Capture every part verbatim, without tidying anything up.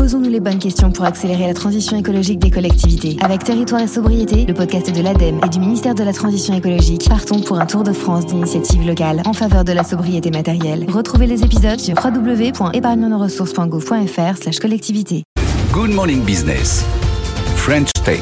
Posons-nous les bonnes questions pour accélérer la transition écologique des collectivités. Avec Territoire et Sobriété, le podcast de l'ADEME et du ministère de la Transition écologique, partons pour un tour de France d'initiatives locales en faveur de la sobriété matérielle. Retrouvez les épisodes sur w w w point épargne nos ressources point gouv point f r slash collectivité. Good Morning Business, French Tech.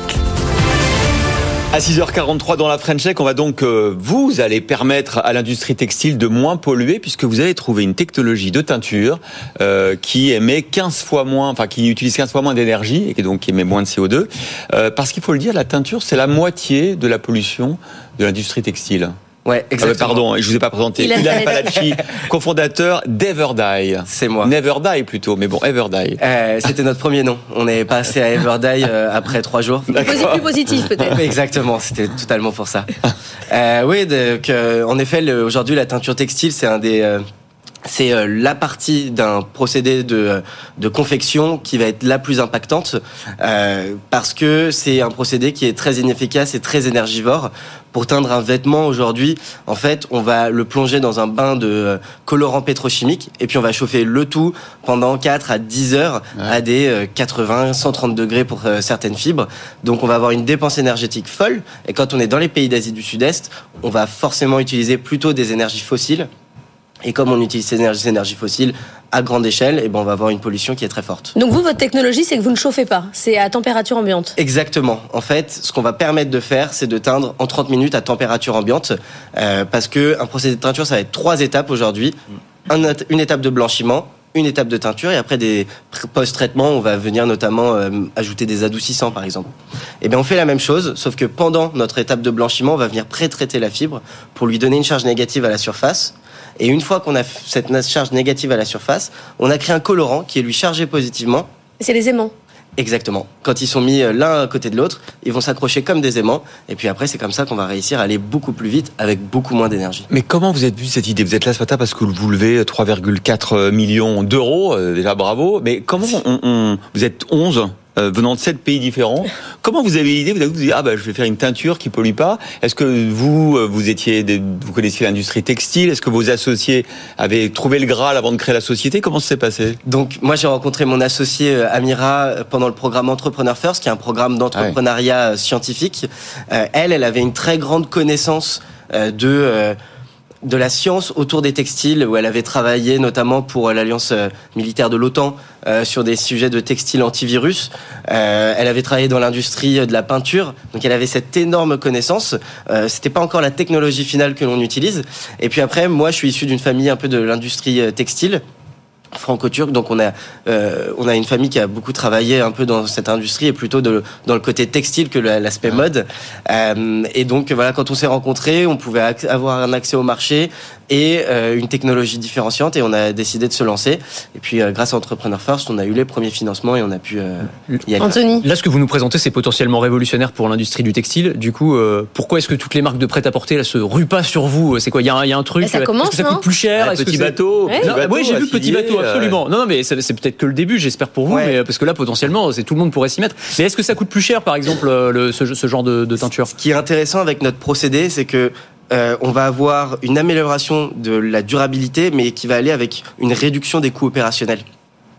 À six heures quarante-trois dans la French Tech, on va donc, euh, vous allez permettre à l'industrie textile de moins polluer puisque vous avez trouvé une technologie de teinture euh, qui émet quinze fois moins, enfin qui utilise quinze fois moins d'énergie et qui donc émet moins de C O deux. Euh, parce qu'il faut le dire, la teinture, c'est la moitié de la pollution de l'industrie textile. Ouais, exactement. Ah, pardon, je vous ai pas présenté. Ilan Palacci, cofondateur d'Everdye. C'est moi. Neverdye plutôt, mais bon, Everdye. Euh, c'était notre premier nom. On est passé à Everdye euh, après trois jours. C'est plus positif peut-être. Exactement, c'était totalement pour ça. Euh, oui, donc, euh, en effet, le, aujourd'hui, la teinture textile, c'est un des... Euh, C'est la partie d'un procédé de, de confection qui va être la plus impactante euh, parce que c'est un procédé qui est très inefficace et très énergivore. Pour teindre un vêtement aujourd'hui, en fait, on va le plonger dans un bain de colorant pétrochimique et puis on va chauffer le tout pendant quatre à dix heures ouais. à des quatre-vingts à cent trente degrés pour certaines fibres. Donc on va avoir une dépense énergétique folle et quand on est dans les pays d'Asie du Sud-Est, on va forcément utiliser plutôt des énergies fossiles. Et comme on utilise ces énergies, ces énergies fossiles à grande échelle, et ben on va avoir une pollution qui est très forte. Donc vous, votre technologie, c'est que vous ne chauffez pas, c'est à température ambiante. Exactement. En fait, ce qu'on va permettre de faire, c'est de teindre en trente minutes à température ambiante, euh, parce que un procédé de teinture, ça va être trois étapes aujourd'hui. Un, une étape de blanchiment, une étape de teinture, et après des post-traitements, on va venir notamment euh, ajouter des adoucissants, par exemple. Et bien on fait la même chose, sauf que pendant notre étape de blanchiment, on va venir pré-traiter la fibre pour lui donner une charge négative à la surface. Et une fois qu'on a cette charge négative à la surface, on a créé un colorant qui est lui chargé positivement. C'est les aimants. Exactement. Quand ils sont mis l'un à côté de l'autre, ils vont s'accrocher comme des aimants. Et puis après, c'est comme ça qu'on va réussir à aller beaucoup plus vite avec beaucoup moins d'énergie. Mais comment vous êtes vu cette idée ? Vous êtes là ce matin parce que vous levez trois virgule quatre millions d'euros. Déjà, bravo. Mais comment on, on, vous êtes onze Euh, venant de sept pays différents, comment vous avez l'idée, vous avez dit ah bah je vais faire une teinture qui pollue pas. Est-ce que vous vous étiez des, vous connaissiez l'industrie textile? Est-ce que vos associés avaient trouvé le Graal avant de créer la société? Comment ça s'est passé? Donc moi j'ai rencontré mon associé Amira pendant le programme Entrepreneur First, qui est un programme d'entrepreneuriat ouais. scientifique. Euh, elle, elle avait une très grande connaissance euh, de euh, de la science autour des textiles, où elle avait travaillé notamment pour l'Alliance militaire de l'OTAN euh, sur des sujets de textiles antivirus. Euh, elle avait travaillé dans l'industrie de la peinture, donc elle avait cette énorme connaissance. Euh, c'était pas encore la technologie finale que l'on utilise. Et puis après, moi, je suis issu d'une famille un peu de l'industrie textile franco-turc, donc on a euh, on a une famille qui a beaucoup travaillé un peu dans cette industrie et plutôt de, dans le côté textile que l'aspect ouais. mode. Euh, et donc voilà, quand on s'est rencontrés, on pouvait ac- avoir un accès au marché et euh, une technologie différenciante, et on a décidé de se lancer. Et puis euh, grâce à Entrepreneur First, on a eu les premiers financements et on a pu euh, y aller. Anthony, là ce que vous nous présentez, c'est potentiellement révolutionnaire pour l'industrie du textile. Du coup, euh, pourquoi est-ce que toutes les marques de prêt-à-porter là se ruent pas sur vous? C'est quoi? Il y a un, il y a un truc. Bah, ça commence, est-ce que ça coûte plus cher? Un est-ce petit que bateau. Ouais. Petit non, bateau oui, j'ai vu petit bateau, absolument. Non, non, mais c'est, c'est peut-être que le début, j'espère pour vous, ouais. mais parce que là, potentiellement, c'est tout le monde pourrait s'y mettre. Mais est-ce que ça coûte plus cher, par exemple, le, ce, ce genre de, de teinture? Ce qui est intéressant avec notre procédé, c'est que euh, on va avoir une amélioration de la durabilité, mais qui va aller avec une réduction des coûts opérationnels. Pourquoi ?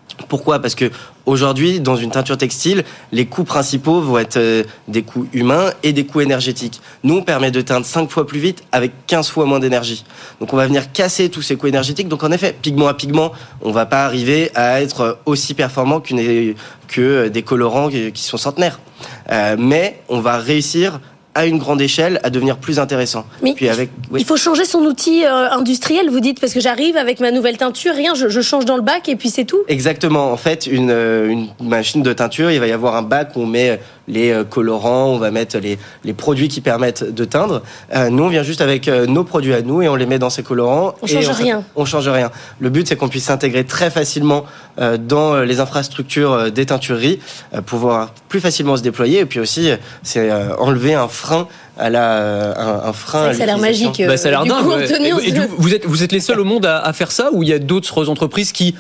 Parce que aujourd'hui, dans une teinture textile, les coûts principaux vont être euh, des coûts humains et des coûts énergétiques. Nous, on permet de teindre cinq fois plus vite avec quinze fois moins d'énergie. Donc, on va venir casser tous ces coûts énergétiques. Donc, en effet, pigment à pigment, on va pas arriver à être aussi performant qu'une, que des colorants qui sont centenaires. Euh, mais on va réussir à une grande échelle, à devenir plus intéressant. Mais Puis avec, oui. il faut changer son outil euh, industriel, vous dites, parce que j'arrive avec ma nouvelle teinture, rien, je, je change dans le bac et puis c'est tout. Exactement. En fait, une, une machine de teinture, il va y avoir un bac où on met les colorants, on va mettre les, les produits qui permettent de teindre. Euh, nous, on vient juste avec euh, nos produits à nous et on les met dans ces colorants. On change et on, rien. On change rien. Le but, c'est qu'on puisse s'intégrer très facilement euh, dans les infrastructures des teintureries, euh, pouvoir plus facilement se déployer. Et puis aussi, c'est euh, enlever un frein à la un, un frein. Ça, ça a l'air magique. Bah, ça a l'air du dingue. coup, Ouais. Anthony, et, et, vous êtes vous êtes les seuls au monde à, à faire ça, ou il y a d'autres entreprises qui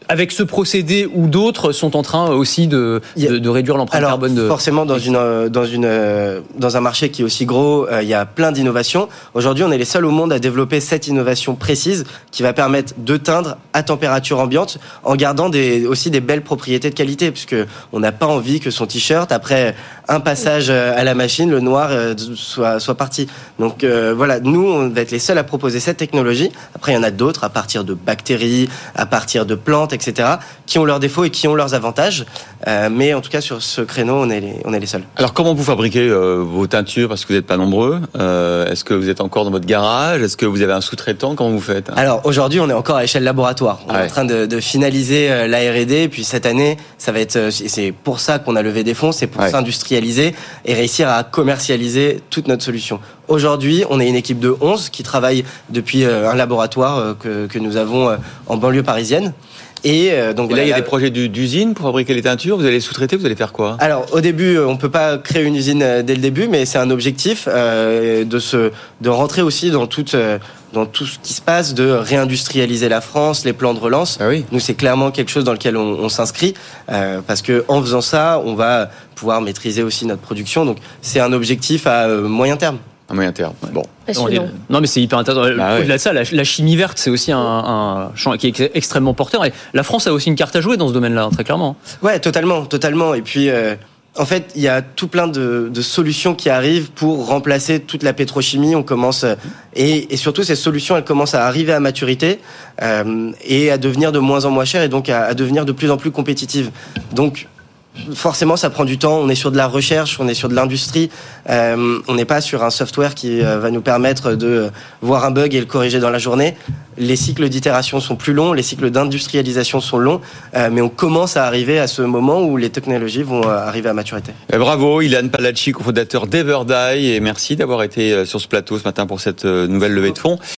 avec ce procédé ou d'autres sont en train aussi de, de, de réduire l'empreinte Alors, carbone de... Forcément, dans, une, dans, une, dans un marché qui est aussi gros, euh, il y a plein d'innovations. Aujourd'hui, on est les seuls au monde à développer cette innovation précise qui va permettre de teindre à température ambiante en gardant des, aussi des belles propriétés de qualité, puisque on n'a pas envie que son t-shirt, après un passage à la machine, le noir euh, soit, soit parti. Donc euh, voilà, nous, on va être les seuls à proposer cette technologie. Après, il y en a d'autres à partir de bactéries, à partir de plantes, et cetera, qui ont leurs défauts et qui ont leurs avantages. Euh, mais en tout cas, sur ce créneau, on est les, on est les seuls. Alors, comment vous fabriquez euh, vos teintures? Parce que vous n'êtes pas nombreux. Euh, est-ce que vous êtes encore dans votre garage? Est-ce que vous avez un sous-traitant? Comment vous faites? Alors, aujourd'hui, on est encore à échelle laboratoire. On ah ouais. est en train de, de finaliser euh, la R et D. Et puis, cette année, ça va être, euh, c'est pour ça qu'on a levé des fonds. C'est pour ouais. s'industrialiser et réussir à commercialiser toute notre solution. Aujourd'hui, on est une équipe de onze qui travaille depuis euh, un laboratoire euh, que, que nous avons euh, en banlieue parisienne. Et, euh, donc, et là, voilà, il y a des projets d'usine pour fabriquer les teintures. Vous allez sous-traiter, vous allez faire quoi? Alors, au début, on peut pas créer une usine dès le début, mais c'est un objectif euh, de se, de rentrer aussi dans toute, euh, dans tout ce qui se passe, de réindustrialiser la France, les plans de relance. Ah oui. Nous, c'est clairement quelque chose dans lequel on, on s'inscrit, euh, parce que en faisant ça, on va pouvoir maîtriser aussi notre production. Donc, c'est un objectif à euh, moyen terme. À moyen terme. Bon. Non, les... non, mais c'est hyper intéressant. Bah, Au-delà ouais. de ça, la, la chimie verte, c'est aussi un, un champ qui est extrêmement porteur. Et la France a aussi une carte à jouer dans ce domaine-là, très clairement. Ouais, totalement, totalement. Et puis, euh, en fait, il y a tout plein de, de solutions qui arrivent pour remplacer toute la pétrochimie. On commence et, et surtout, ces solutions, elles commencent à arriver à maturité euh, et à devenir de moins en moins chères et donc à, à devenir de plus en plus compétitives. Donc forcément, ça prend du temps. On est sur de la recherche, on est sur de l'industrie. Euh, on n'est pas sur un software qui euh, va nous permettre de voir un bug et le corriger dans la journée. Les cycles d'itération sont plus longs, les cycles d'industrialisation sont longs, euh, mais on commence à arriver à ce moment où les technologies vont euh, arriver à maturité. Et bravo, Ilan Palacci, cofondateur d'Everdy, et merci d'avoir été sur ce plateau ce matin pour cette nouvelle levée de fonds.